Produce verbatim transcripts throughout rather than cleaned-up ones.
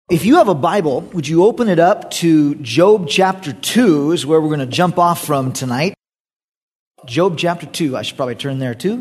If you have a Bible, would you open it up to Job chapter two is where we're going to jump off from tonight. Job chapter two. I should probably turn there too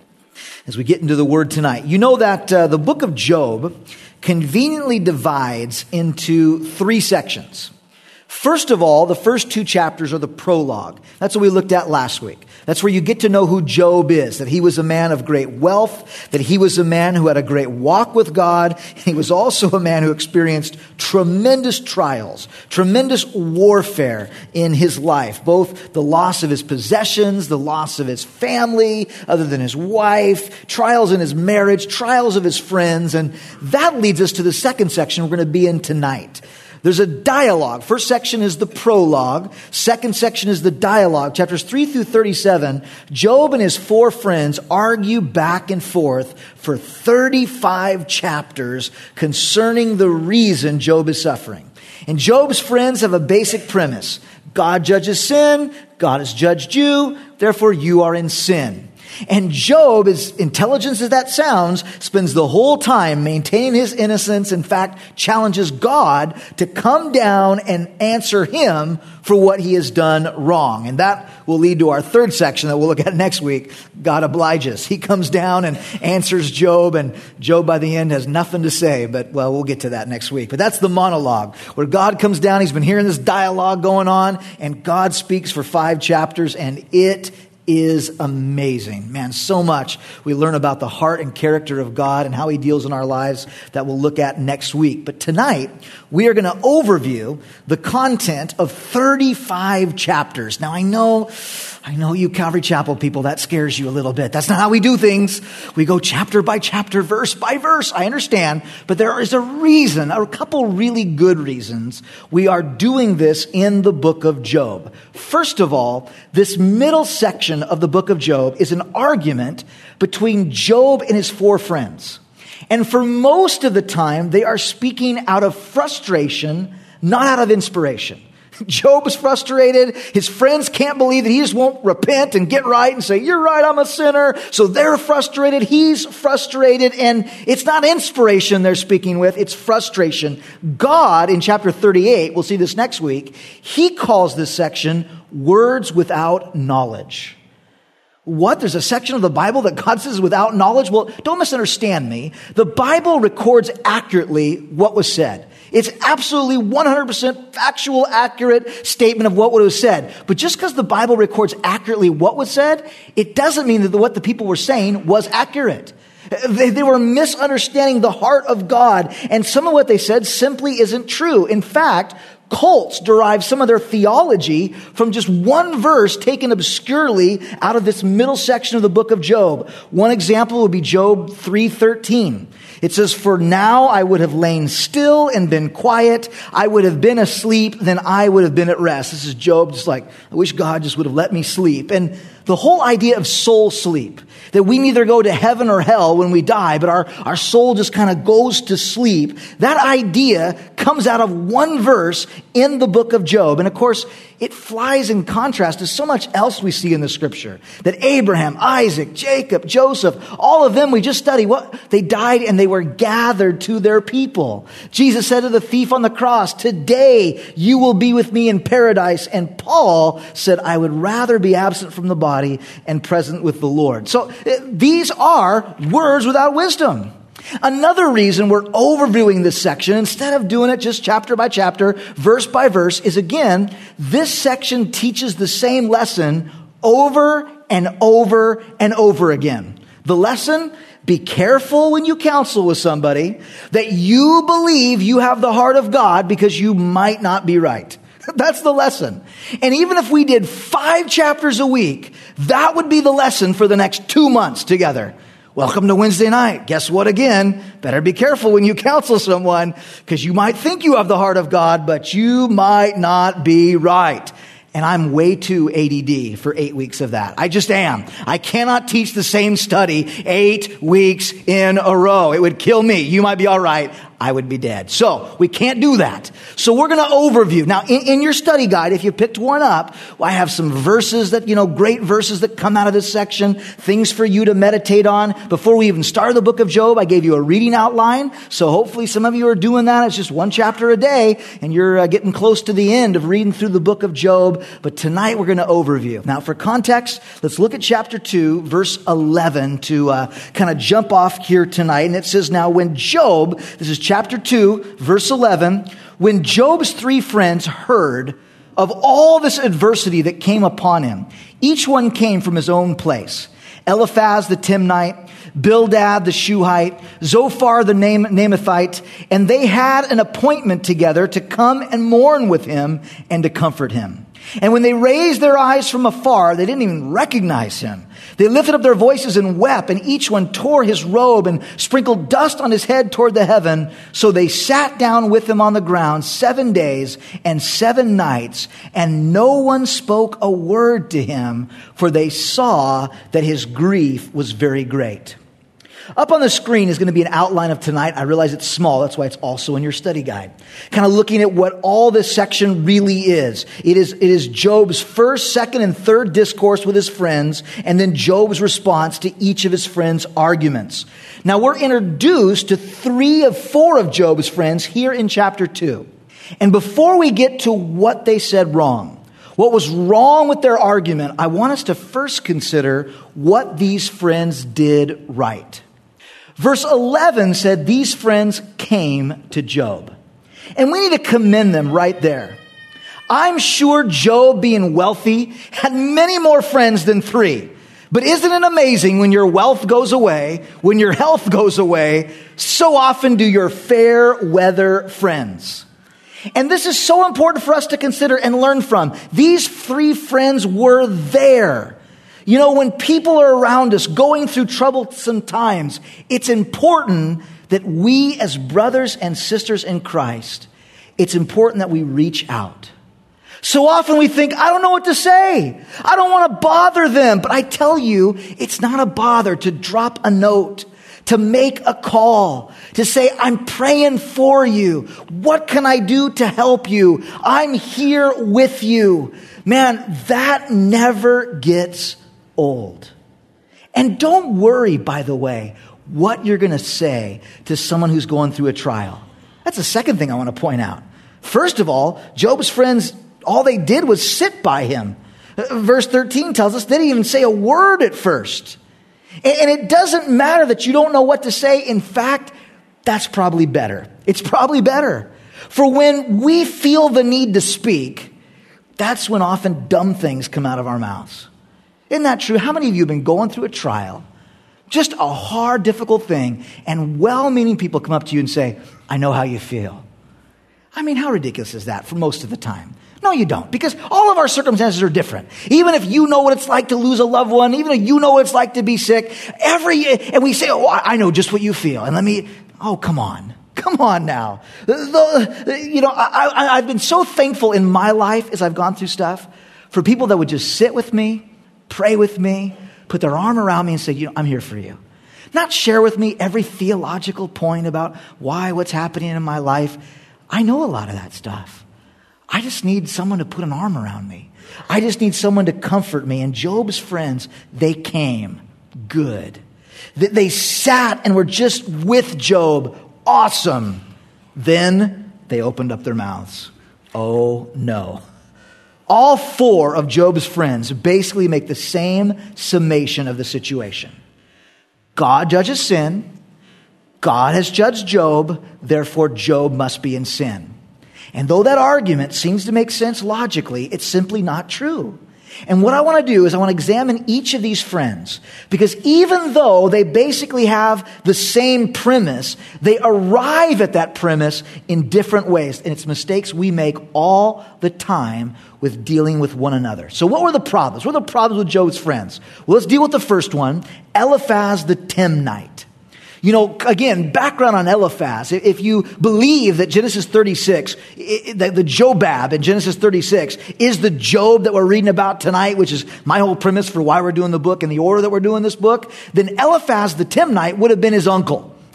as we get into the word tonight. You know that uh, the book of Job conveniently divides into three sections. First of all, the first two chapters are the prologue. That's what we looked at last week. That's where you get to know who Job is, that he was a man of great wealth, that he was a man who had a great walk with God, and he was also a man who experienced tremendous trials, tremendous warfare in his life, both the loss of his possessions, the loss of his family, other than his wife, trials in his marriage, trials of his friends, and that leads us to the second section we're going to be in tonight. There's a dialogue. First section is the prologue. Second section is the dialogue. Chapters three through thirty-seven, Job and his four friends argue back and forth for thirty-five chapters concerning the reason Job is suffering. And Job's friends have a basic premise. God judges sin. God has judged you. Therefore, you are in sin. And Job, as intelligent as that sounds, spends the whole time maintaining his innocence. In fact, challenges God to come down and answer him for what he has done wrong. And that will lead to our third section that we'll look at next week. God obliges. He comes down and answers Job, and Job by the end has nothing to say. But, well, we'll get to that next week. But that's the monologue, where God comes down. He's been hearing this dialogue going on, and God speaks for five chapters, and it is amazing. Man, so much we learn about the heart and character of God and how he deals in our lives that we'll look at next week. But tonight, we are going to overview the content of thirty-five chapters. Now, I know, I know you Calvary Chapel people, that scares you a little bit. That's not how we do things. We go chapter by chapter, verse by verse. I understand, but there is a reason, a couple really good reasons we are doing this in the book of Job. First of all, this middle section of the book of Job is an argument between Job and his four friends. And for most of the time, they are speaking out of frustration, not out of inspiration. Job is frustrated. His friends can't believe that he just won't repent and get right and say, you're right, I'm a sinner. So they're frustrated. He's frustrated. And it's not inspiration they're speaking with. It's frustration. God, in chapter thirty-eight, we'll see this next week, he calls this section words without knowledge. What? There's a section of the Bible that God says without knowledge? Well, don't misunderstand me. The Bible records accurately what was said. It's absolutely one hundred percent factual, accurate statement of what was said. But just because the Bible records accurately what was said, it doesn't mean that what the people were saying was accurate. They, they were misunderstanding the heart of God, and some of what they said simply isn't true. In fact, cults derive some of their theology from just one verse taken obscurely out of this middle section of the book of Job. One example would be Job three thirteen. It says, for now I would have lain still and been quiet. I would have been asleep, then I would have been at rest. This is Job just like, I wish God just would have let me sleep. And the whole idea of soul sleep, that we neither go to heaven or hell when we die, but our, our soul just kind of goes to sleep. That idea comes out of one verse in the book of Job. And of course, it flies in contrast to so much else we see in the scripture. That Abraham, Isaac, Jacob, Joseph, all of them we just studied, what they died and they were gathered to their people. Jesus said to the thief on the cross, today you will be with me in paradise. And Paul said, I would rather be absent from the body and present with the Lord. So these are words without wisdom. Another reason we're overviewing this section, instead of doing it just chapter by chapter, verse by verse, is again, this section teaches the same lesson over and over and over again. The lesson, be careful when you counsel with somebody that you believe you have the heart of God because you might not be right. That's the lesson. And even if we did five chapters a week, that would be the lesson for the next two months together. Welcome to Wednesday night. Guess what again? Better be careful when you counsel someone because you might think you have the heart of God, but you might not be right. And I'm way too A D D for eight weeks of that. I just am. I cannot teach the same study eight weeks in a row. It would kill me. You might be all right. I would be dead. So we can't do that. So we're going to overview. Now, in, in your study guide, if you picked one up, I have some verses that, you know, great verses that come out of this section, things for you to meditate on. Before we even started the book of Job, I gave you a reading outline. So hopefully some of you are doing that. It's just one chapter a day, and you're uh, getting close to the end of reading through the book of Job. But tonight we're going to overview. Now, for context, let's look at chapter two, verse eleven, to uh, kind of jump off here tonight. And it says, now when Job, this is chapter two, verse eleven, when Job's three friends heard of all this adversity that came upon him, each one came from his own place. Eliphaz the Timnite, Bildad the Shuhite, Zophar the Naamathite, and they had an appointment together to come and mourn with him and to comfort him. And when they raised their eyes from afar, they didn't even recognize him. They lifted up their voices and wept, and each one tore his robe and sprinkled dust on his head toward the heaven. So they sat down with him on the ground seven days and seven nights, and no one spoke a word to him, for they saw that his grief was very great. Up on the screen is going to be an outline of tonight. I realize it's small. That's why it's also in your study guide. Kind of looking at what all this section really is. It is, it is Job's first, second, and third discourse with his friends, and then Job's response to each of his friends' arguments. Now, we're introduced to three of four of Job's friends here in chapter two. And before we get to what they said wrong, what was wrong with their argument, I want us to first consider what these friends did right. Verse eleven said these friends came to Job. And we need to commend them right there. I'm sure Job, being wealthy, had many more friends than three. But isn't it amazing when your wealth goes away, when your health goes away, so often do your fair weather friends. And this is so important for us to consider and learn from. These three friends were there. You know, when people are around us going through troublesome times, it's important that we as brothers and sisters in Christ, it's important that we reach out. So often we think, I don't know what to say. I don't want to bother them. But I tell you, it's not a bother to drop a note, to make a call, to say, I'm praying for you. What can I do to help you? I'm here with you. Man, that never gets old. And don't worry, by the way, what you're going to say to someone who's going through a trial. That's the second thing I want to point out. First of all, Job's friends, all they did was sit by him. Verse thirteen tells us they didn't even say a word at first. And it doesn't matter that you don't know what to say. In fact, that's probably better. It's probably better. For when we feel the need to speak, that's when often dumb things come out of our mouths. Isn't that true? How many of you have been going through a trial, just a hard, difficult thing, and well-meaning people come up to you and say, I know how you feel. I mean, how ridiculous is that for most of the time? No, you don't, because all of our circumstances are different. Even if you know what it's like to lose a loved one, even if you know what it's like to be sick, every, and we say, oh, I know just what you feel. And let me, oh, come on. Come on now. The, the, you know, I, I, I've been so thankful in my life as I've gone through stuff for people that would just sit with me, pray with me, put their arm around me and say, you know, I'm here for you. Not share with me every theological point about why, what's happening in my life. I know a lot of that stuff. I just need someone to put an arm around me. I just need someone to comfort me. And Job's friends, they came. Good. They sat and were just with Job. Awesome. Then they opened up their mouths. Oh no. All four of Job's friends basically make the same summation of the situation. God judges sin. God has judged Job. Therefore, Job must be in sin. And though that argument seems to make sense logically, it's simply not true. And what I want to do is I want to examine each of these friends, because even though they basically have the same premise, they arrive at that premise in different ways. And it's mistakes we make all the time with dealing with one another. So what were the problems? What were the problems with Job's friends? Well, let's deal with the first one, Eliphaz the Timnite. You know, again, background on Eliphaz. If you believe that Genesis thirty-six, that the Jobab in Genesis thirty-six is the Job that we're reading about tonight, which is my whole premise for why we're doing the book and the order that we're doing this book, then Eliphaz the Timnite would have been his uncle.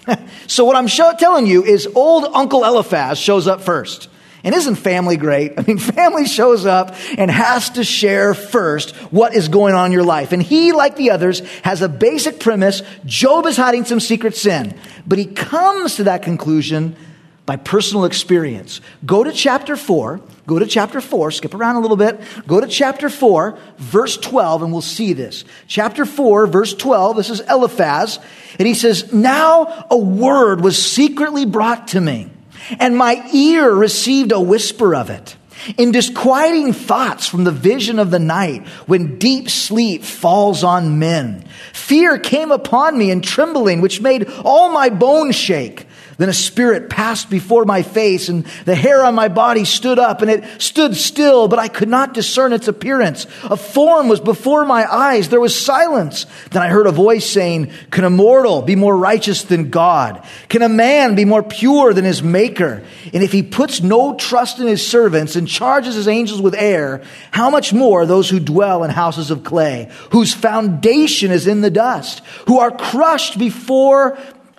So what I'm show- telling you is old Uncle Eliphaz shows up first. And isn't family great? I mean, family shows up and has to share first what is going on in your life. And he, like the others, has a basic premise. Job is hiding some secret sin. But he comes to that conclusion by personal experience. Go to chapter four. Go to chapter four. Skip around a little bit. Go to chapter four, verse twelve, and we'll see this. Chapter four, verse twelve. This is Eliphaz. And he says, "Now a word was secretly brought to me, and my ear received a whisper of it. In disquieting thoughts from the vision of the night, when deep sleep falls on men, fear came upon me and trembling, which made all my bones shake. Then a spirit passed before my face, and the hair on my body stood up, and it stood still, but I could not discern its appearance. A form was before my eyes. There was silence. Then I heard a voice saying, 'Can a mortal be more righteous than God? Can a man be more pure than his maker? And if he puts no trust in his servants and charges his angels with air, how much more those who dwell in houses of clay, whose foundation is in the dust, who are crushed before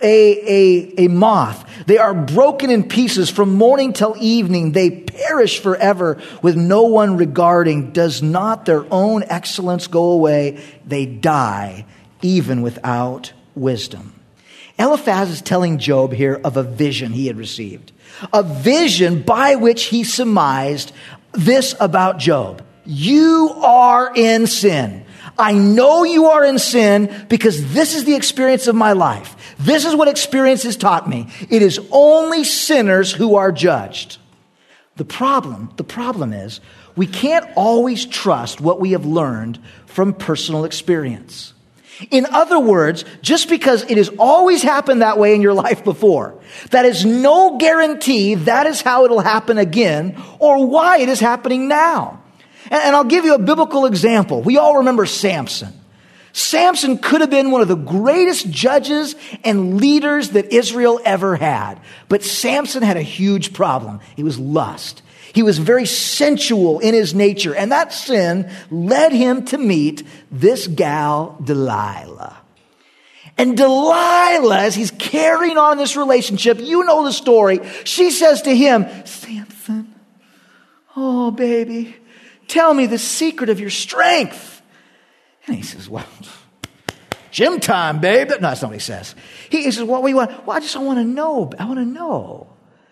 A, a, a moth. They are broken in pieces from morning till evening. They perish forever with no one regarding. Does not their own excellence go away? They die even without wisdom." Eliphaz is telling Job here of a vision he had received. A vision by which he surmised this about Job. You are in sin. I know you are in sin because this is the experience of my life. This is what experience has taught me. It is only sinners who are judged. The problem, the problem is we can't always trust what we have learned from personal experience. In other words, just because it has always happened that way in your life before, that is no guarantee that is how it'll happen again or why it is happening now. And I'll give you a biblical example. We all remember Samson. Samson could have been one of the greatest judges and leaders that Israel ever had. But Samson had a huge problem. It was lust. He was very sensual in his nature. And that sin led him to meet this gal, Delilah. And Delilah, as he's carrying on this relationship, you know the story. She says to him, "Samson, oh baby, tell me the secret of your strength." And he says, "Well, gym time, babe." No, that's not what he says. He, he says, "What do you want?" "Well, I just want to know. I want to know."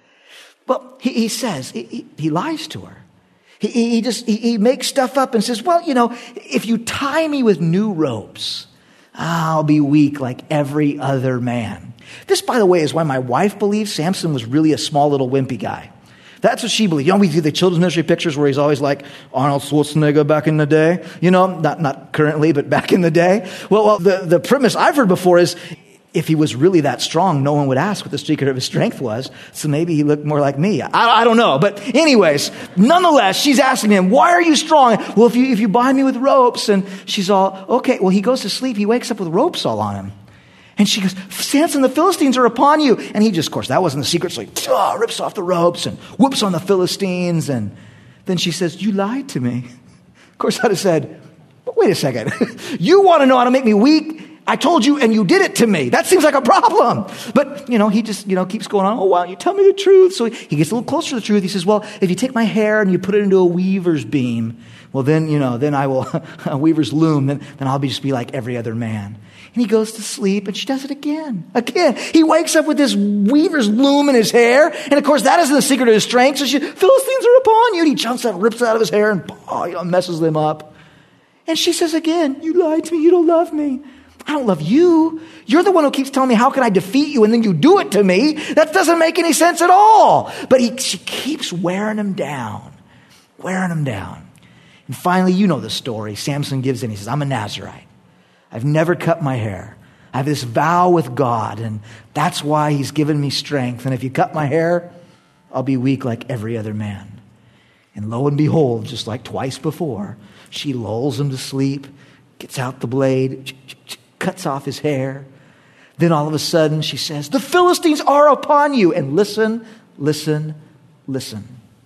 But he, he says, he, he, he lies to her. He, he just, he, he makes stuff up and says, "Well, you know, if you tie me with new ropes, I'll be weak like every other man." This, by the way, is why my wife believes Samson was really a small little wimpy guy. That's what she believed. You know, we do the children's ministry pictures where he's always like Arnold Schwarzenegger back in the day. You know, not not currently, but back in the day. Well, well the, the premise I've heard before is if he was really that strong, no one would ask what the secret of his strength was. So maybe he looked more like me. I, I don't know. But anyways, nonetheless, she's asking him, "Why are you strong?" "Well, if you if you bind me with ropes." And she's all, "Okay." Well, he goes to sleep. He wakes up with ropes all on him. And she goes, "Samson, the Philistines are upon you." And he just, of course, that wasn't the secret. So he oh, rips off the ropes and whoops on the Philistines. And then she says, "You lied to me." Of course, I'd have said, "But wait a second. You want to know how to make me weak? I told you and you did it to me. That seems like a problem." But, you know, he just, you know, keeps going on. "Oh, why don't you tell me the truth?" So he gets a little closer to the truth. He says, "Well, if you take my hair and you put it into a weaver's beam, well, then, you know, then I will, a weaver's loom, then, then I'll be just be like every other man." And he goes to sleep, and she does it again. Again. He wakes up with this weaver's loom in his hair. And, of course, that isn't the secret of his strength. So she, "Philistines are upon you." And he jumps out, rips it out of his hair, and oh, you know, messes them up. And she says again, "You lied to me. You don't love me." "I don't love you. You're the one who keeps telling me, how can I defeat you? And then you do it to me. That doesn't make any sense at all." But he, she keeps wearing him down, wearing him down. And finally, you know the story. Samson gives in. He says, "I'm a Nazirite. I've never cut my hair. I have this vow with God, and that's why he's given me strength. And if you cut my hair, I'll be weak like every other man." And lo and behold, just like twice before, she lulls him to sleep, gets out the blade, cuts off his hair. Then all of a sudden she says, "The Philistines are upon you." And listen, listen, listen.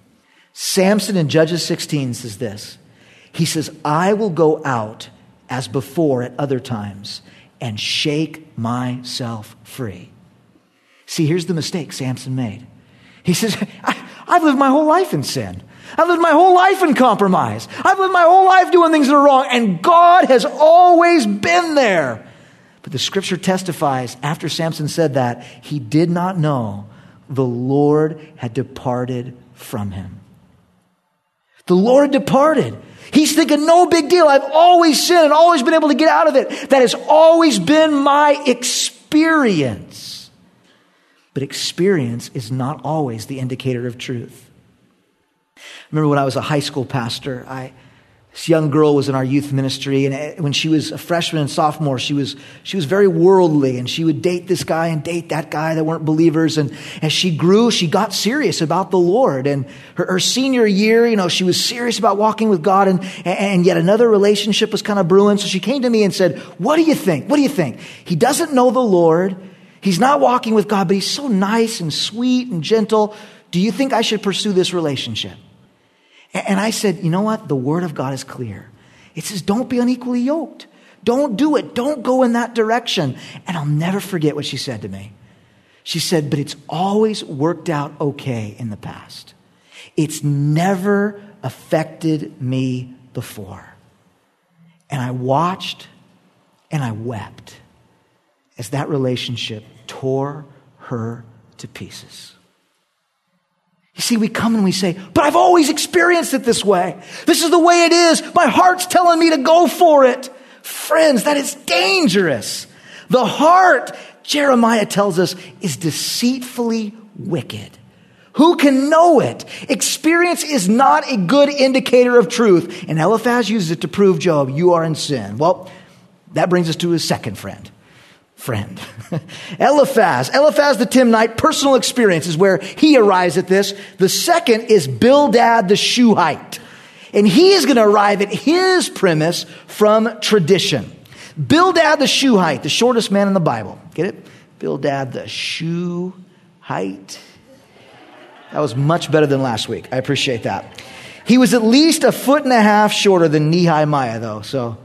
Samson in Judges sixteen says this. He says, "I will go out as before at other times and shake myself free." See, here's the mistake Samson made. He says, I, I've lived my whole life in sin. I've lived my whole life in compromise. I've lived my whole life doing things that are wrong, and God has always been there. But the scripture testifies, after Samson said that, he did not know the Lord had departed from him. The Lord departed. He's thinking, no big deal. I've always sinned and always been able to get out of it. That has always been my experience. But experience is not always the indicator of truth. I remember when I was a high school pastor, I, this young girl was in our youth ministry, and when she was a freshman and sophomore, she was she was very worldly, and she would date this guy and date that guy that weren't believers. And as she grew, she got serious about the Lord. And her, her senior year, you know, she was serious about walking with God, and and yet another relationship was kind of brewing. So she came to me and said, "What do you think? What do you think? He doesn't know the Lord. He's not walking with God, but he's so nice and sweet and gentle. Do you think I should pursue this relationship?" And I said, you know what? The word of God is clear. It says, don't be unequally yoked. Don't do it. Don't go in that direction. And I'll never forget what she said to me. She said, but it's always worked out okay in the past. It's never affected me before. And I watched and I wept as that relationship tore her to pieces. You see, we come and we say, but I've always experienced it this way. This is the way it is. My heart's telling me to go for it. Friends, that is dangerous. The heart, Jeremiah tells us, is deceitfully wicked. Who can know it? Experience is not a good indicator of truth. And Eliphaz uses it to prove Job, you are in sin. Well, that brings us to his second friend. Friend. Eliphaz. Eliphaz the Timnite, personal experience is where he arrives at this. The second is Bildad the Shuhite. And he is going to arrive at his premise from tradition. Bildad the Shuhite, the shortest man in the Bible. Get it? Bildad the Shuhite. That was much better than last week. I appreciate that. He was at least a foot and a half shorter than Nehemiah, though. So,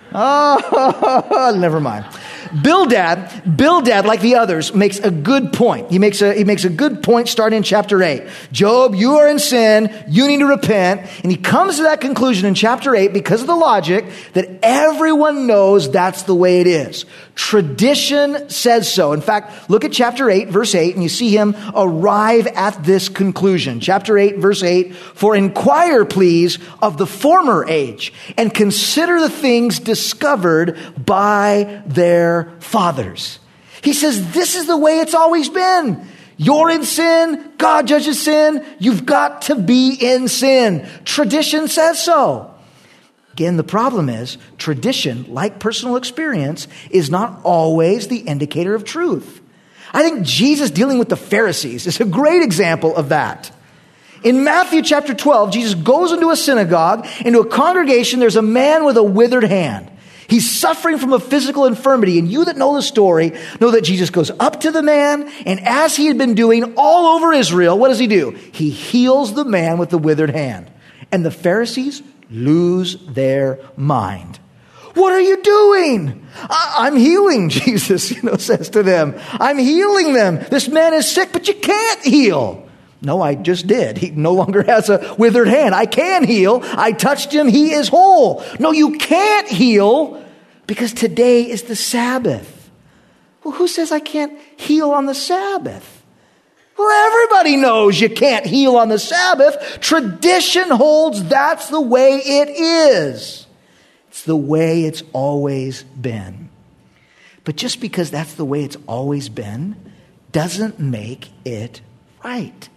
oh, never mind. Bildad, Bildad, like the others, makes a good point. He makes a, he makes a good point starting in chapter eight. Job, you are in sin. You need to repent. And he comes to that conclusion in chapter eight because of the logic that everyone knows that's the way it is. Tradition says so. In fact, look at chapter eight, verse eight, and you see him arrive at this conclusion. Chapter eight, verse eight, for inquire, please, of the former age, and consider the things discovered by their fathers. He says, this is the way it's always been. You're in sin. God judges sin. You've got to be in sin. Tradition says so. Again, the problem is tradition, like personal experience, is not always the indicator of truth. I think Jesus dealing with the Pharisees is a great example of that. In Matthew chapter twelve, Jesus goes into a synagogue, into a congregation. There's a man with a withered hand. He's suffering from a physical infirmity. And you that know the story know that Jesus goes up to the man. And as he had been doing all over Israel, what does he do? He heals the man with the withered hand. And the Pharisees lose their mind. What are you doing? I- I'm healing, Jesus, you know, says to them. I'm healing them. This man is sick, but you can't heal. No, I just did. He no longer has a withered hand. I can heal. I touched him. He is whole. No, you can't heal because today is the Sabbath. Well, who says I can't heal on the Sabbath? Well, everybody knows you can't heal on the Sabbath. Tradition holds that's the way it is. It's the way it's always been. But just because that's the way it's always been doesn't make it right.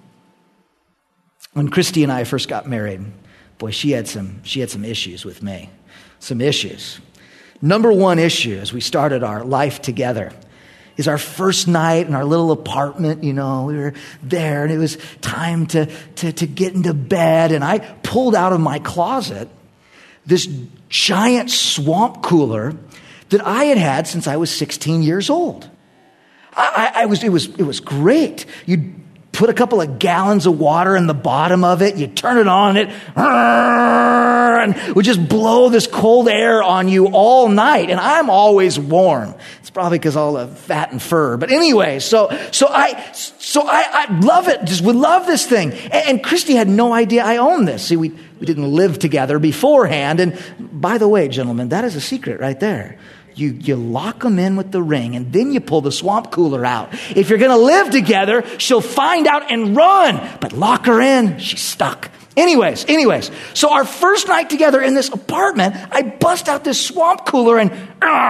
When Christy and I first got married, boy, she had some she had some issues with me. Some issues. Number one issue as we started our life together is our first night in our little apartment. You know, we were there and it was time to, to, to get into bed. And I pulled out of my closet this giant swamp cooler that I had had since I was sixteen years old. I, I, I was it was it was great. You'd put a couple of gallons of water in the bottom of it. You turn it on, it and would just blow this cold air on you all night. And I'm always warm. It's probably because all the fat and fur. But anyway, so so I so I, I love it. Just would love this thing. And, and Christy had no idea I owned this. See, we we didn't live together beforehand. And by the way, gentlemen, that is a secret right there. You you lock them in with the ring, and then you pull the swamp cooler out. If you're going to live together, she'll find out and run. But lock her in, she's stuck. Anyways, anyways, so our first night together in this apartment, I bust out this swamp cooler and,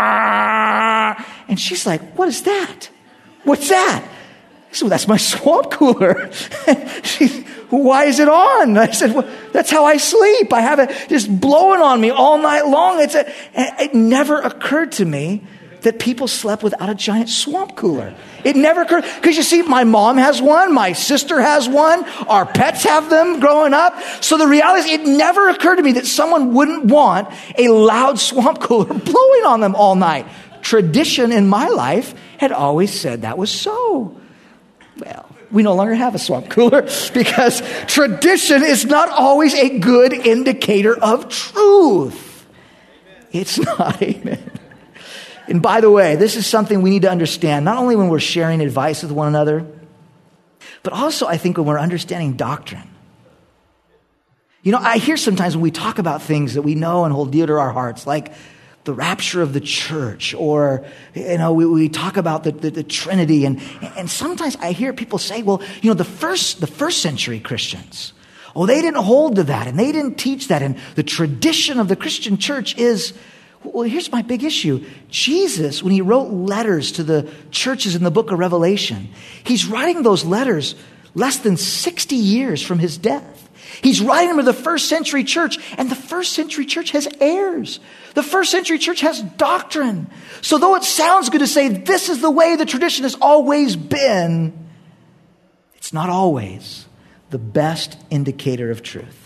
uh, and she's like, what is that? What's that? I said, well, that's my swamp cooler. She, why is it on? And I said, well, that's how I sleep. I have it just blowing on me all night long. It's a, it never occurred to me that people slept without a giant swamp cooler. It never occurred. Because you see, my mom has one. My sister has one. Our pets have them growing up. So the reality is, it never occurred to me that someone wouldn't want a loud swamp cooler blowing on them all night. Tradition in my life had always said that was so. Well, we no longer have a swamp cooler because tradition is not always a good indicator of truth. It's not, amen. And by the way, this is something we need to understand, not only when we're sharing advice with one another, but also I think when we're understanding doctrine. You know, I hear sometimes when we talk about things that we know and hold dear to our hearts, like the rapture of the church, or, you know, we, we talk about the, the, the Trinity, and, and sometimes I hear people say, well, you know, the first, the first century Christians, oh, they didn't hold to that, and they didn't teach that, and the tradition of the Christian church is, well, here's my big issue. Jesus, when he wrote letters to the churches in the book of Revelation, he's writing those letters less than sixty years from his death. He's writing them to the first century church, and the first century church has heirs. The first century church has doctrine. So though it sounds good to say this is the way the tradition has always been, it's not always the best indicator of truth.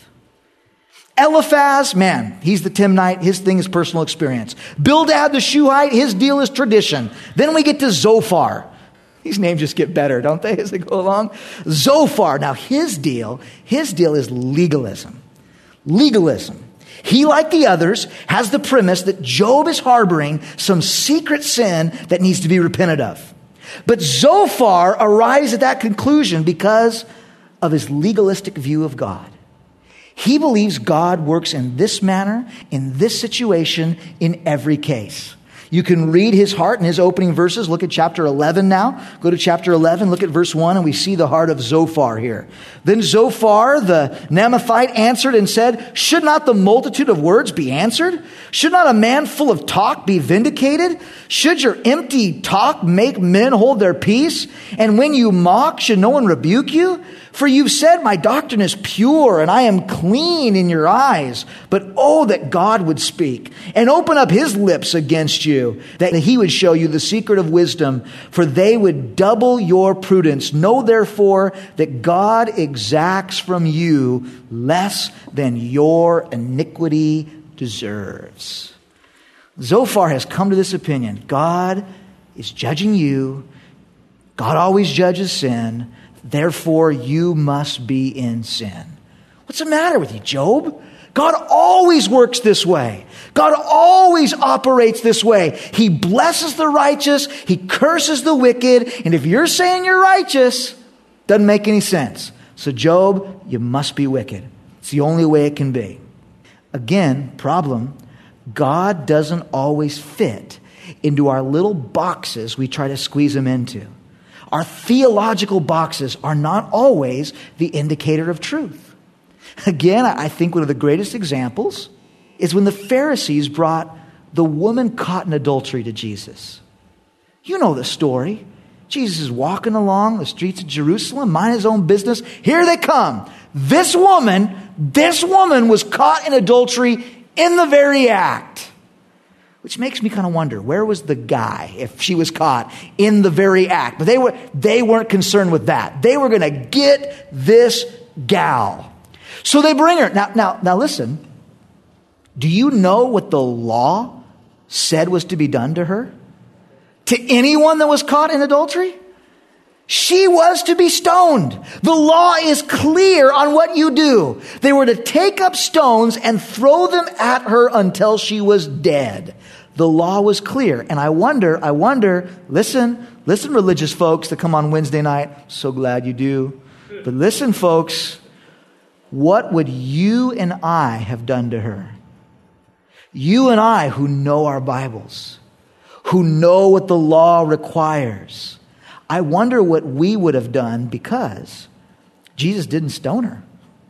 Eliphaz, man, he's the Timnite. His thing is personal experience. Bildad the Shuhite, his deal is tradition. Then we get to Zophar. These names just get better, don't they, as they go along? Zophar, now his deal, his deal is legalism. Legalism. He, like the others, has the premise that Job is harboring some secret sin that needs to be repented of. But Zophar arrives at that conclusion because of his legalistic view of God. He believes God works in this manner, in this situation, in every case. You can read his heart in his opening verses. Look at chapter eleven now. Go to chapter eleven, look at verse one, and we see the heart of Zophar here. Then Zophar, the Naamathite, answered and said, should not the multitude of words be answered? Should not a man full of talk be vindicated? Should your empty talk make men hold their peace? And when you mock, should no one rebuke you? For you've said, my doctrine is pure and I am clean in your eyes. But oh, that God would speak and open up his lips against you, that he would show you the secret of wisdom, for they would double your prudence. Know therefore that God exacts from you less than your iniquity deserves. Zophar has come to this opinion. God is judging you. God always judges sin. Therefore, you must be in sin. What's the matter with you, Job? God always works this way. God always operates this way. He blesses the righteous. He curses the wicked. And if you're saying you're righteous, doesn't make any sense. So Job, you must be wicked. It's the only way it can be. Again, problem, God doesn't always fit into our little boxes we try to squeeze him into. Our theological boxes are not always the indicator of truth. Again, I think one of the greatest examples is when the Pharisees brought the woman caught in adultery to Jesus. You know the story. Jesus is walking along the streets of Jerusalem, mind his own business. Here they come. This woman, this woman was caught in adultery in the very act. Which makes me kind of wonder, where was the guy if she was caught in the very act? But they were, they weren't concerned with that. They were going to get this gal. So they bring her. Now, now, now listen. Do you know what the law said was to be done to her? To anyone that was caught in adultery? She was to be stoned. The law is clear on what you do. They were to take up stones and throw them at her until she was dead. The law was clear. And I wonder, I wonder, listen, listen, religious folks that come on Wednesday night. So glad you do. But listen, folks, what would you and I have done to her? You and I who know our Bibles, who know what the law requires. I wonder what we would have done because Jesus didn't stone her.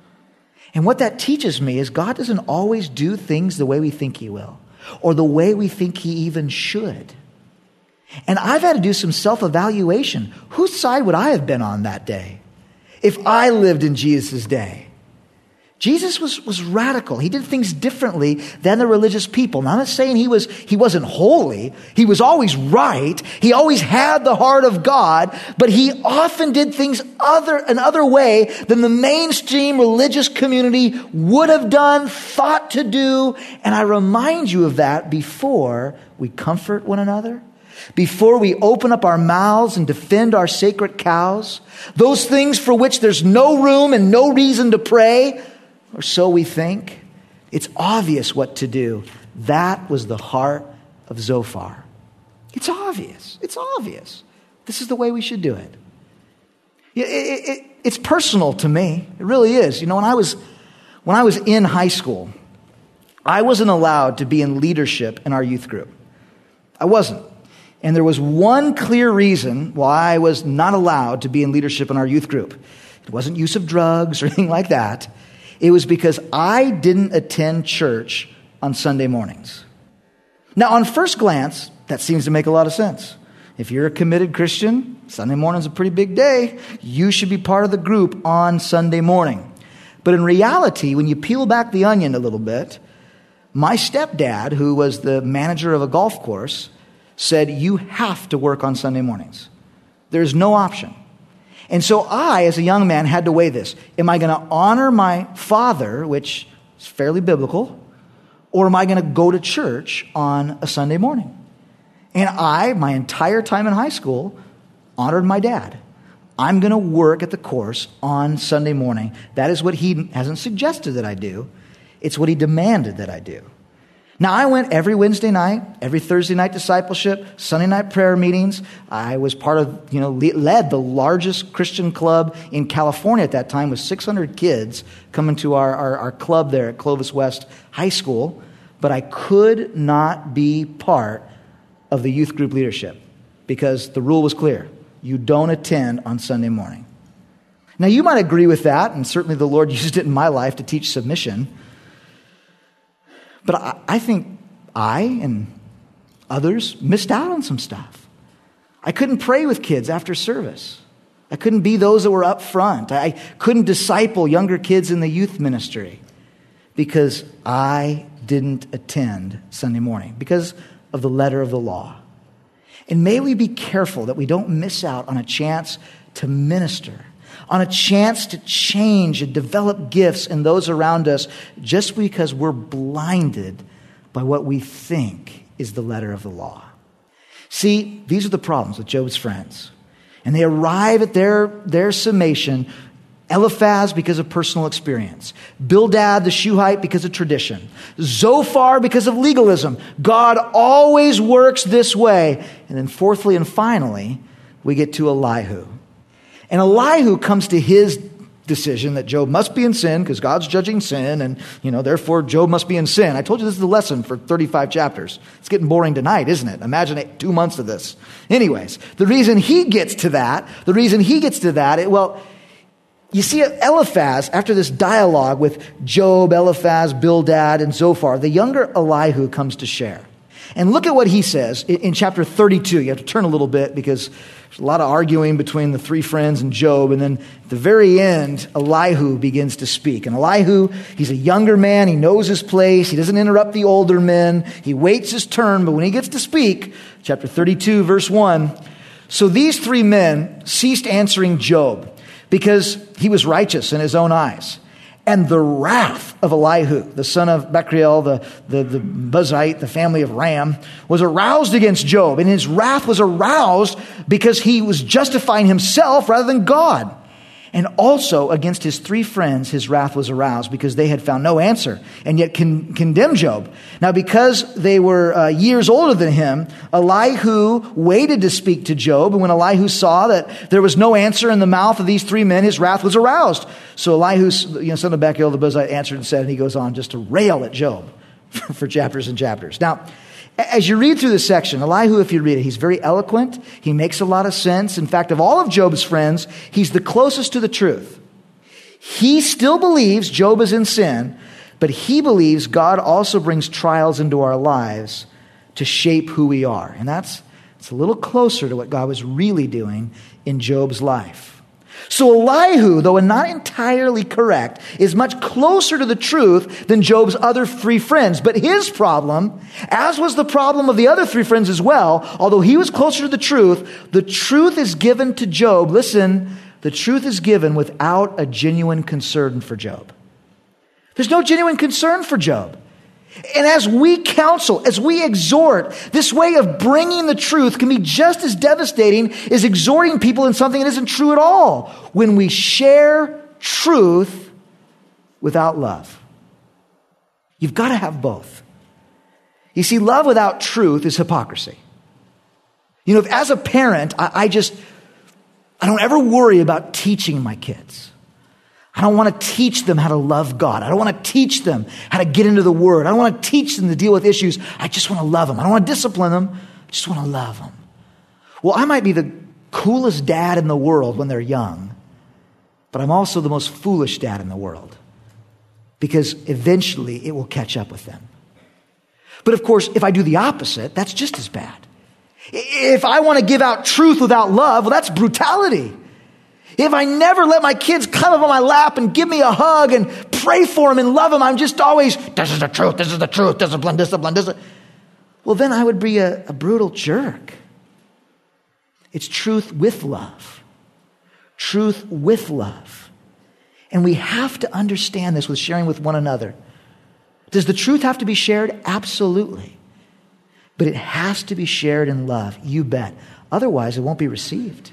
And what that teaches me is God doesn't always do things the way we think he will, or the way we think he even should. And I've had to do some self-evaluation. Whose side would I have been on that day if I lived in Jesus' day? Jesus was, was radical. He did things differently than the religious people. Now, I'm not saying he was, he wasn't holy. He was always right. He always had the heart of God, but he often did things other, another way than the mainstream religious community would have done, thought to do. And I remind you of that before we comfort one another, before we open up our mouths and defend our sacred cows, those things for which there's no room and no reason to pray, or so we think. It's obvious what to do. That was the heart of Zophar. It's obvious. It's obvious. This is the way we should do it. It, it, it. It's personal to me. It really is. You know, when I was when I was in high school, I wasn't allowed to be in leadership in our youth group. I wasn't. And there was one clear reason why I was not allowed to be in leadership in our youth group. It wasn't use of drugs or anything like that. It was because I didn't attend church on Sunday mornings. Now, on first glance, that seems to make a lot of sense. If you're a committed Christian, Sunday morning's a pretty big day. You should be part of the group on Sunday morning. But in reality, when you peel back the onion a little bit, my stepdad, who was the manager of a golf course, said, you have to work on Sunday mornings. There's no option. And so I, as a young man, had to weigh this. Am I going to honor my father, which is fairly biblical, or am I going to go to church on a Sunday morning? And I, my entire time in high school, honored my dad. I'm going to work at the course on Sunday morning. That is what he hasn't suggested that I do. It's what he demanded that I do. Now, I went every Wednesday night, every Thursday night discipleship, Sunday night prayer meetings. I was part of, you know, led the largest Christian club in California at that time with six hundred kids coming to our, our, our club there at Clovis West High School. But I could not be part of the youth group leadership because the rule was clear. You don't attend on Sunday morning. Now, you might agree with that, and certainly the Lord used it in my life to teach submission. But I, I think I and others missed out on some stuff. I couldn't pray with kids after service. I couldn't be those that were up front. I couldn't disciple younger kids in the youth ministry because I didn't attend Sunday morning because of the letter of the law. And may we be careful that we don't miss out on a chance to minister, on a chance to change and develop gifts in those around us just because we're blinded by what we think is the letter of the law. See, these are the problems with Job's friends. And they arrive at their, their summation, Eliphaz because of personal experience, Bildad the Shuhite because of tradition, Zophar because of legalism. God always works this way. And then fourthly and finally, we get to Elihu. And Elihu comes to his decision that Job must be in sin because God's judging sin and, you know, therefore Job must be in sin. I told you this is the lesson for thirty-five chapters. It's getting boring tonight, isn't it? Imagine it, two months of this. Anyways, the reason he gets to that, the reason he gets to that, it, well, you see Eliphaz, after this dialogue with Job, Eliphaz, Bildad, and Zophar, the younger Elihu comes to share. And look at what he says in, in chapter thirty-two. You have to turn a little bit because there's a lot of arguing between the three friends and Job. And then at the very end, Elihu begins to speak. And Elihu, he's a younger man. He knows his place. He doesn't interrupt the older men. He waits his turn. But when he gets to speak, chapter thirty-two, verse one, so these three men ceased answering Job because he was righteous in his own eyes. And the wrath of Elihu, the son of Becriel, the, the, the Buzite, the family of Ram, was aroused against Job. And his wrath was aroused because he was justifying himself rather than God. And also against his three friends, his wrath was aroused because they had found no answer and yet con- condemned Job. Now, because they were uh, years older than him, Elihu waited to speak to Job. And when Elihu saw that there was no answer in the mouth of these three men, his wrath was aroused. So Elihu, you know, son of Bechuel the Buzite, answered and said, and he goes on just to rail at Job for, for chapters and chapters. Now, as you read through this section, Elihu, if you read it, he's very eloquent. He makes a lot of sense. In fact, of all of Job's friends, he's the closest to the truth. He still believes Job is in sin, but he believes God also brings trials into our lives to shape who we are. And that's it's a little closer to what God was really doing in Job's life. So Elihu, though not entirely correct, is much closer to the truth than Job's other three friends. But his problem, as was the problem of the other three friends as well, although he was closer to the truth, the truth is given to Job. Listen, the truth is given without a genuine concern for Job. There's no genuine concern for Job. And as we counsel, as we exhort, this way of bringing the truth can be just as devastating as exhorting people in something that isn't true at all. When we share truth without love. You've got to have both. You see, love without truth is hypocrisy. You know, if as a parent, I, I just, I don't ever worry about teaching my kids. I don't want to teach them how to love God. I don't want to teach them how to get into the Word. I don't want to teach them to deal with issues. I just want to love them. I don't want to discipline them. I just want to love them. Well, I might be the coolest dad in the world when they're young, but I'm also the most foolish dad in the world because eventually it will catch up with them. But of course, if I do the opposite, that's just as bad. If I want to give out truth without love, well, that's brutality. If I never let my kids come up on my lap and give me a hug and pray for them and love them, I'm just always, this is the truth, this is the truth, discipline, discipline, discipline. Well, then I would be a, a brutal jerk. It's truth with love. Truth with love. And we have to understand this with sharing with one another. Does the truth have to be shared? Absolutely. But it has to be shared in love, you bet. Otherwise, it won't be received.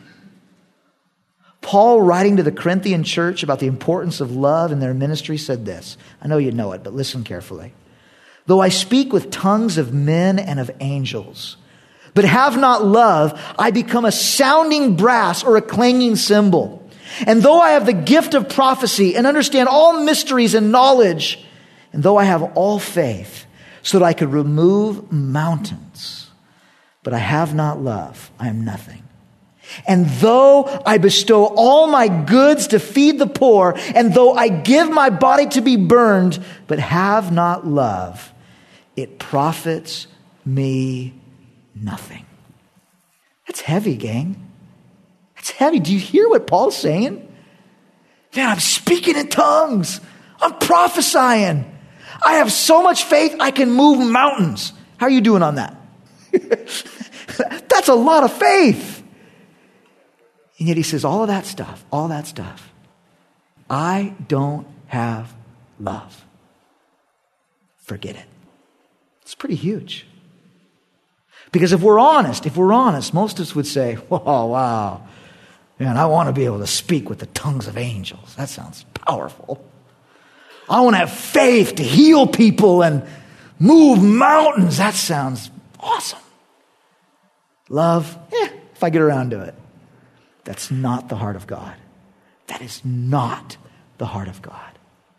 Paul, writing to the Corinthian church about the importance of love in their ministry, said this. I know you know it, but listen carefully. Though I speak with tongues of men and of angels, but have not love, I become a sounding brass or a clanging cymbal. And though I have the gift of prophecy and understand all mysteries and knowledge, and though I have all faith so that I could remove mountains, but I have not love, I am nothing. And though I bestow all my goods to feed the poor, and though I give my body to be burned, but have not love, it profits me nothing. That's heavy, gang. That's heavy. Do you hear what Paul's saying? Man, I'm speaking in tongues. I'm prophesying. I have so much faith I can move mountains. How are you doing on that? That's a lot of faith. And yet he says, all of that stuff, all that stuff, I don't have love. Forget it. It's pretty huge. Because if we're honest, if we're honest, most of us would say, oh, wow, man, I want to be able to speak with the tongues of angels. That sounds powerful. I want to have faith to heal people and move mountains. That sounds awesome. Love, eh, if I get around to it. That's not the heart of God. That is not the heart of God.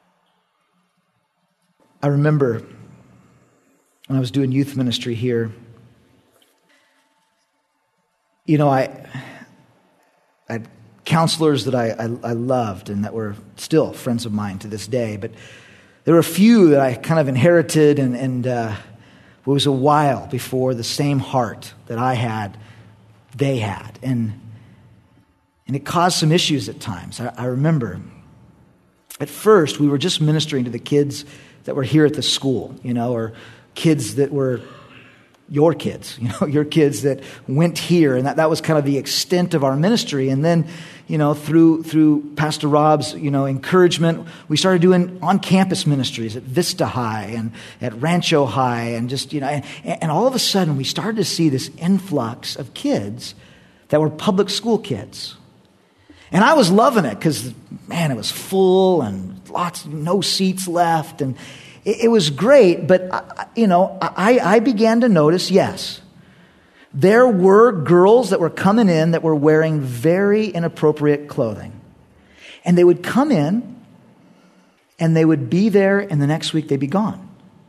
I remember when I was doing youth ministry here, you know, I, I had counselors that I, I, I loved and that were still friends of mine to this day, but there were a few that I kind of inherited, and, and uh, it was a while before the same heart that I had, they had. And And it caused some issues at times. I, I remember at first we were just ministering to the kids that were here at the school, you know, or kids that were your kids, you know, your kids that went here. And that, that was kind of the extent of our ministry. And then, you know, through through Pastor Rob's, you know, encouragement, we started doing on-campus ministries at Vista High and at Rancho High. And just, you know, and, and all of a sudden we started to see this influx of kids that were public school kids. And I was loving it because, man, it was full and lots, no seats left. And it, it was great. But, I, you know, I, I began to notice, yes, there were girls that were coming in that were wearing very inappropriate clothing. And they would come in and they would be there, and the next week they'd be gone.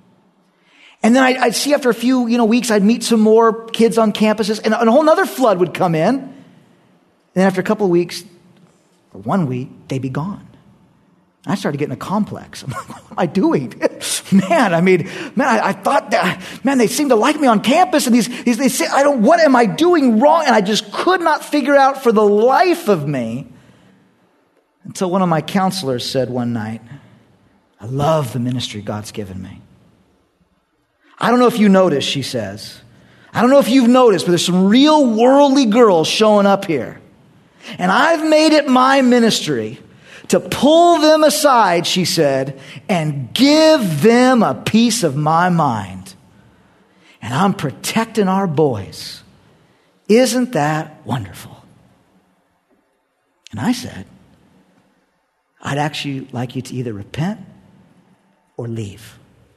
And then I'd, I'd see after a few, you know, weeks, I'd meet some more kids on campuses, and a whole other flood would come in. And then after a couple of weeks, or one week, they'd be gone. I started getting a complex. I'm like, what am I doing? man, I mean, man, I, I thought that, man, they seem to like me on campus, and these, these, they say, I don't, what am I doing wrong? And I just could not figure out for the life of me until one of my counselors said one night, I love the ministry God's given me. I don't know if you noticed, she says. I don't know if you've noticed, but there's some real worldly girls showing up here. And I've made it my ministry to pull them aside, she said, and give them a piece of my mind. And I'm protecting our boys. Isn't that wonderful? And I said, I'd actually like you to either repent or leave.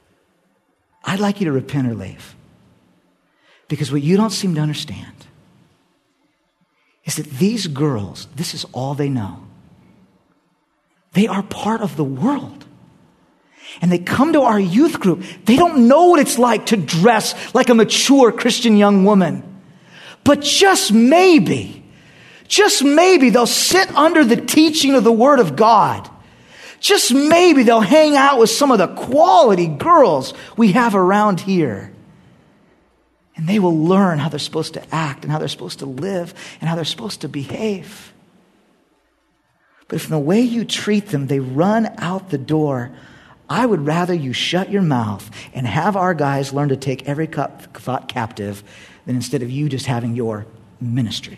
I'd like you to repent or leave. Because what you don't seem to understand is that these girls, this is all they know. They are part of the world. And they come to our youth group. They don't know what it's like to dress like a mature Christian young woman. But just maybe, just maybe they'll sit under the teaching of the Word of God. Just maybe they'll hang out with some of the quality girls we have around here. And they will learn how they're supposed to act and how they're supposed to live and how they're supposed to behave. But if in the way you treat them, they run out the door, I would rather you shut your mouth and have our guys learn to take every thought captive than instead of you just having your ministry.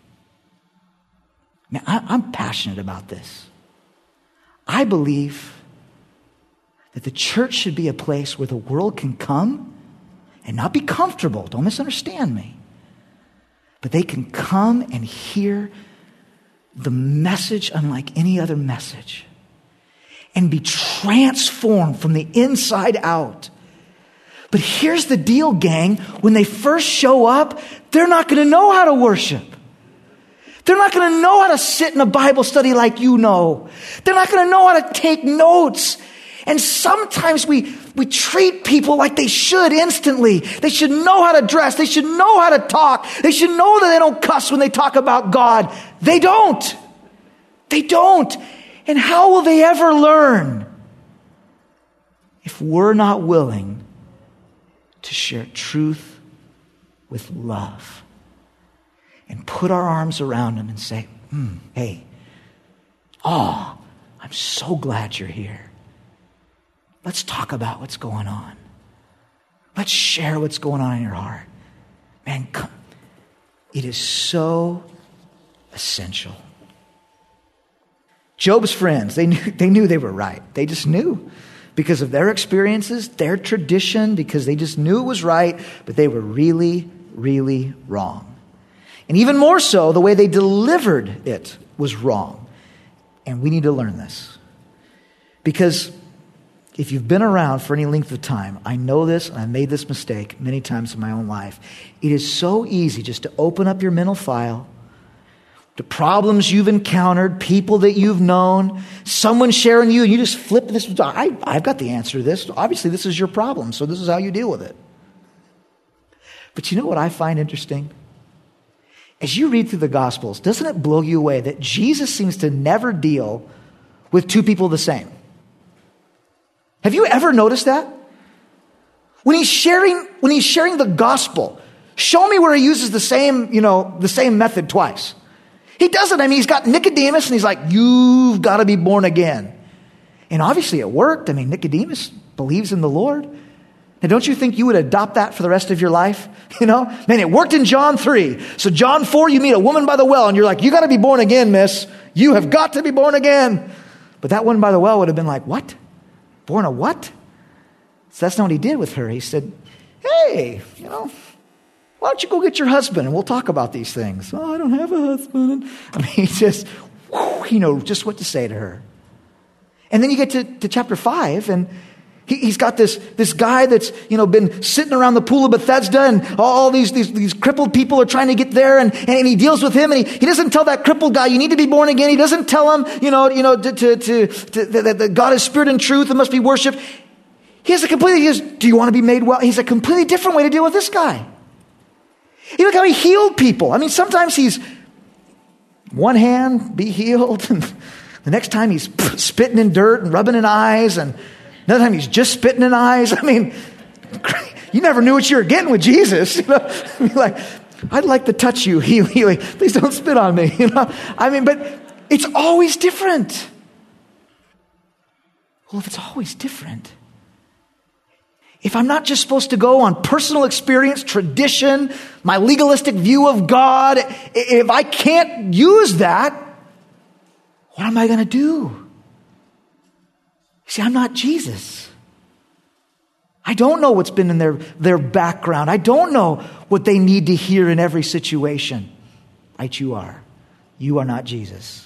Man, I, I'm passionate about this. I believe that the church should be a place where the world can come and not be comfortable. Don't misunderstand me. But they can come and hear the message unlike any other message and be transformed from the inside out. But here's the deal, gang. When they first show up, they're not going to know how to worship. They're not going to know how to sit in a Bible study like you know. They're not going to know how to take notes. And sometimes we, we treat people like they should instantly. They should know how to dress. They should know how to talk. They should know that they don't cuss when they talk about God. They don't. They don't. And how will they ever learn if we're not willing to share truth with love? And put our arms around them and say, mm, hey, oh, I'm so glad you're here. Let's talk about what's going on. Let's share what's going on in your heart. Man, come. It is so essential. Job's friends, they knew, they knew they were right. They just knew because of their experiences, their tradition, because they just knew it was right, but they were really, really wrong. And even more so, the way they delivered it was wrong. And we need to learn this. Because if you've been around for any length of time, I know this, and I've made this mistake many times in my own life. It is so easy just to open up your mental file, the problems you've encountered, people that you've known, someone sharing you, and you just flip this. I, I've got the answer to this. Obviously, this is your problem, so this is how you deal with it. But you know what I find interesting? As you read through the Gospels, doesn't it blow you away that Jesus seems to never deal with two people the same? Have you ever noticed that? When he's sharing, when he's sharing the gospel, show me where he uses the same, you know, the same method twice. He doesn't. I mean, he's got Nicodemus and he's like, you've got to be born again. And obviously it worked. I mean, Nicodemus believes in the Lord. And don't you think you would adopt that for the rest of your life? You know, man, it worked in John three. So John four, you meet a woman by the well and you're like, you got to be born again, miss. You have got to be born again. But that woman by the well would have been like, what? Born a what? So that's not what he did with her. He said, hey, you know, why don't you go get your husband and we'll talk about these things. Oh, I don't have a husband. I mean, he just, whew, he knows just what to say to her. And then you get to, to chapter five, and he, he's got this, this guy that's, you know, been sitting around the pool of Bethesda, and all these, these, these crippled people are trying to get there, and, and he deals with him, and he, he doesn't tell that crippled guy, you need to be born again. He doesn't tell him, you know, you know, to, to, to, to that, that God is spirit and truth and must be worshiped. He has a completely, he has, do you want to be made well? He's a completely different way to deal with this guy. You look how he healed people. I mean, sometimes he's one hand, be healed, and the next time he's spitting in dirt and rubbing in eyes, and another time he's just spitting in eyes. I mean, you never knew what you were getting with Jesus. You know, I mean, like, I'd like to touch you, heal, heal. Please don't spit on me. You know, I mean, but it's always different. Well, if it's always different, if I'm not just supposed to go on personal experience, tradition, my legalistic view of God, if I can't use that, what am I going to do? See, I'm not Jesus. I don't know what's been in their, their background. I don't know what they need to hear in every situation. Right, you are. You are not Jesus.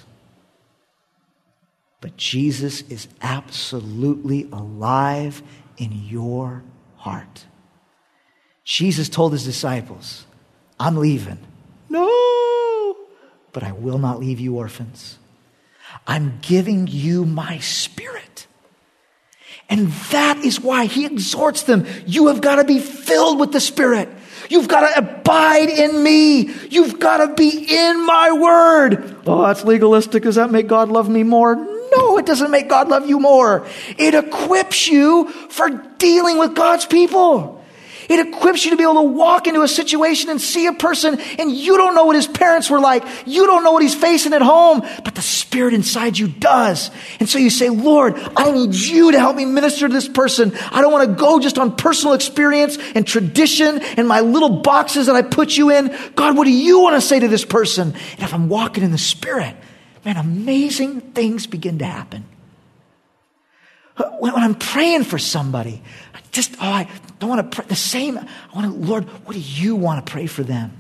But Jesus is absolutely alive in your heart. Jesus told his disciples, I'm leaving. No, but I will not leave you orphans. I'm giving you my Spirit. And that is why he exhorts them. You have got to be filled with the Spirit. You've got to abide in me. You've got to be in my word. Oh, that's legalistic. Does that make God love me more? No, it doesn't make God love you more. It equips you for dealing with God's people. It equips you to be able to walk into a situation and see a person, and you don't know what his parents were like. You don't know what he's facing at home, but the Spirit inside you does. And so you say, Lord, I need you to help me minister to this person. I don't want to go just on personal experience and tradition and my little boxes that I put you in. God, what do you want to say to this person? And if I'm walking in the Spirit, man, amazing things begin to happen. When I'm praying for somebody, I just, oh, I don't want to pray the same. I want to, Lord, what do you want to pray for them?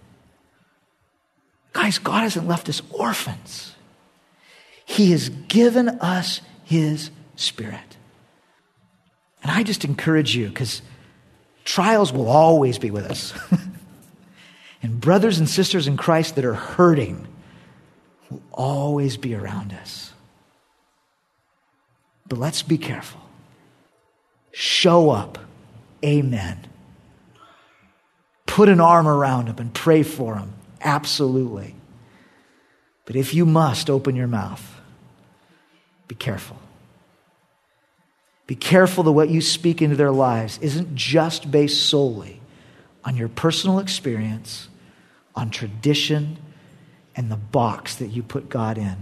Guys, God hasn't left us orphans. He has given us his Spirit. And I just encourage you, because trials will always be with us. And brothers and sisters in Christ that are hurting will always be around us. But let's be careful. Show up. Amen. Put an arm around them and pray for them. Absolutely. But if you must open your mouth, be careful. Be careful that what you speak into their lives isn't just based solely on your personal experience, on tradition, and the box that you put God in.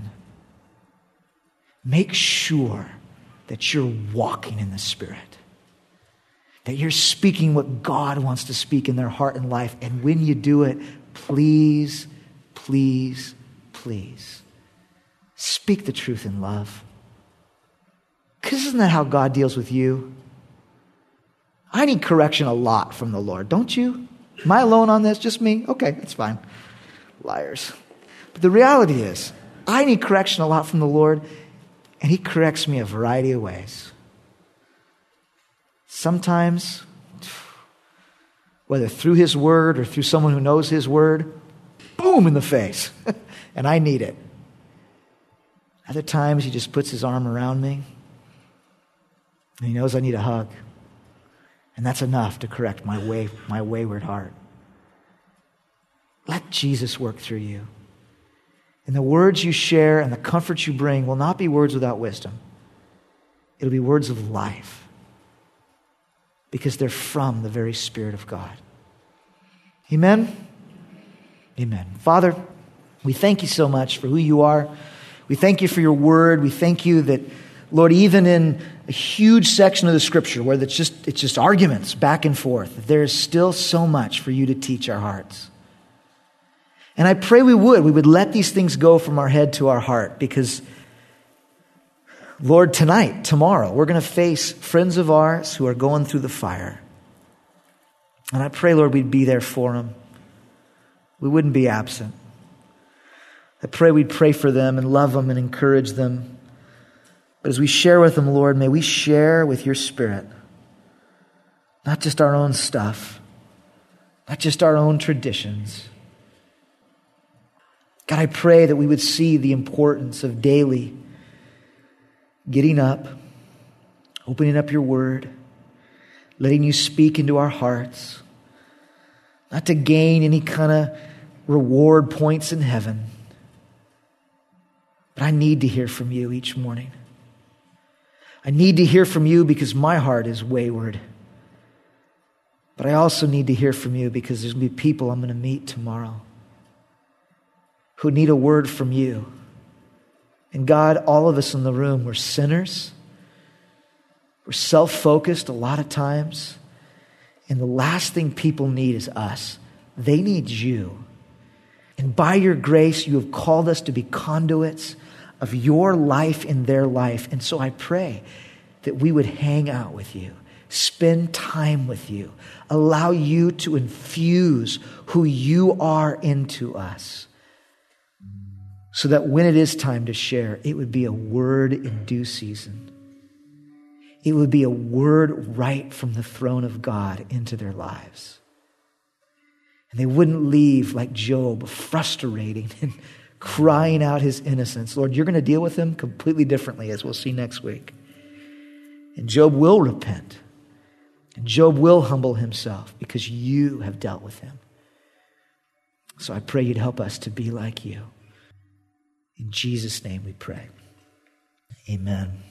Make sure that you're walking in the Spirit, that you're speaking what God wants to speak in their heart and life. And when you do it, please, please, please speak the truth in love. Because isn't that how God deals with you? I need correction a lot from the Lord, don't you? Am I alone on this? Just me? Okay, that's fine. Liars. But the reality is, I need correction a lot from the Lord, and he corrects me a variety of ways. Sometimes, whether through his word or through someone who knows his word, boom in the face. And I need it. Other times he just puts his arm around me and he knows I need a hug. And that's enough to correct my way, my wayward heart. Let Jesus work through you. And the words you share and the comfort you bring will not be words without wisdom. It'll be words of life. Because they're from the very Spirit of God. Amen? Amen. Father, we thank you so much for who you are. We thank you for your word. We thank you that, Lord, even in a huge section of the Scripture where it's just, it's just arguments back and forth, there is still so much for you to teach our hearts. And I pray we would. We would let these things go from our head to our heart because, Lord, tonight, tomorrow, we're going to face friends of ours who are going through the fire. And I pray, Lord, we'd be there for them. We wouldn't be absent. I pray we'd pray for them and love them and encourage them. But as we share with them, Lord, may we share with your Spirit, not just our own stuff, not just our own traditions. God, I pray that we would see the importance of daily getting up, opening up your word, letting you speak into our hearts, not to gain any kind of reward points in heaven, but I need to hear from you each morning. I need to hear from you because my heart is wayward. But I also need to hear from you because there's going to be people I'm going to meet tomorrow who need a word from you. And God, all of us in the room, we're sinners. We're self-focused a lot of times. And the last thing people need is us. They need you. And by your grace, you have called us to be conduits of your life in their life. And so I pray that we would hang out with you, spend time with you, allow you to infuse who you are into us, so that when it is time to share, it would be a word in due season. It would be a word right from the throne of God into their lives. And they wouldn't leave like Job, frustrating and crying out his innocence. Lord, you're going to deal with him completely differently, as we'll see next week. And Job will repent. And Job will humble himself because you have dealt with him. So I pray you'd help us to be like you. In Jesus' name we pray. Amen.